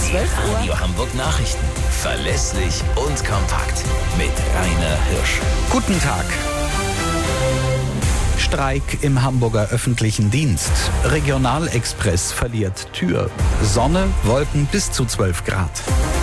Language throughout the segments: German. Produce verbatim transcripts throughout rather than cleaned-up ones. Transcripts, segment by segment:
zwölf Uhr. Radio Hamburg Nachrichten. Verlässlich und kompakt. Mit Rainer Hirsch. Guten Tag. Streik im Hamburger öffentlichen Dienst. Regionalexpress verliert Tür. Sonne, Wolken bis zu zwölf Grad.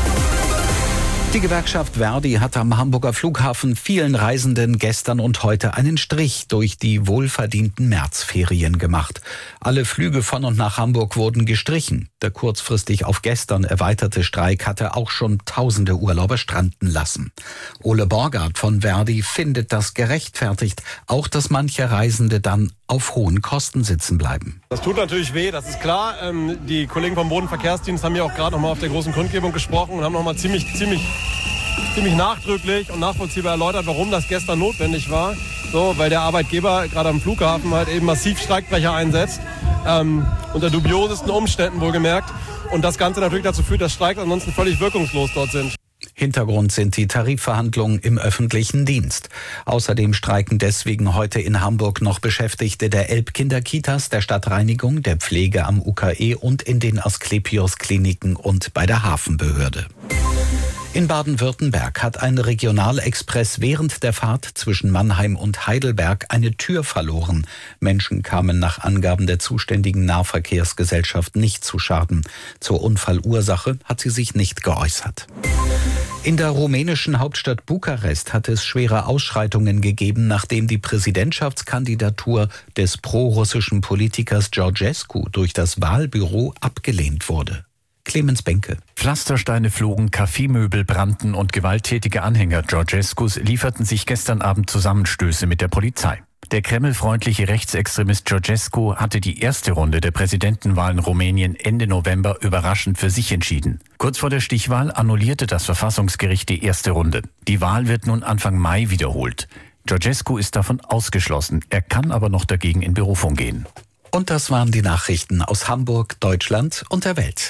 Die Gewerkschaft Verdi hat am Hamburger Flughafen vielen Reisenden gestern und heute einen Strich durch die wohlverdienten Märzferien gemacht. Alle Flüge von und nach Hamburg wurden gestrichen. Der kurzfristig auf gestern erweiterte Streik hatte auch schon tausende Urlauber stranden lassen. Ole Borgard von Verdi findet das gerechtfertigt, auch dass manche Reisende dann auf hohen Kosten sitzen bleiben. Das tut natürlich weh, das ist klar. Ähm, die Kollegen vom Bodenverkehrsdienst haben ja auch gerade noch mal auf der großen Kundgebung gesprochen und haben noch mal ziemlich, ziemlich, ziemlich nachdrücklich und nachvollziehbar erläutert, warum das gestern notwendig war. So, weil der Arbeitgeber gerade am Flughafen halt eben massiv Streikbrecher einsetzt, ähm, unter dubiosesten Umständen wohlgemerkt. Und das Ganze natürlich dazu führt, dass Streiks ansonsten völlig wirkungslos dort sind. Hintergrund sind die Tarifverhandlungen im öffentlichen Dienst. Außerdem streiken deswegen heute in Hamburg noch Beschäftigte der Elbkinderkitas, der Stadtreinigung, der Pflege am U K E und in den Asklepios-Kliniken und bei der Hafenbehörde. In Baden-Württemberg hat ein Regionalexpress während der Fahrt zwischen Mannheim und Heidelberg eine Tür verloren. Menschen kamen nach Angaben der zuständigen Nahverkehrsgesellschaft nicht zu Schaden. Zur Unfallursache hat sie sich nicht geäußert. In der rumänischen Hauptstadt Bukarest hat es schwere Ausschreitungen gegeben, nachdem die Präsidentschaftskandidatur des prorussischen Politikers Georgescu durch das Wahlbüro abgelehnt wurde. Clemens Benke. Pflastersteine flogen, Kaffeemöbel brannten und gewalttätige Anhänger Georgescus lieferten sich gestern Abend Zusammenstöße mit der Polizei. Der kremlfreundliche Rechtsextremist Georgescu hatte die erste Runde der Präsidentenwahl in Rumänien Ende November überraschend für sich entschieden. Kurz vor der Stichwahl annullierte das Verfassungsgericht die erste Runde. Die Wahl wird nun Anfang Mai wiederholt. Georgescu ist davon ausgeschlossen, er kann aber noch dagegen in Berufung gehen. Und das waren die Nachrichten aus Hamburg, Deutschland und der Welt.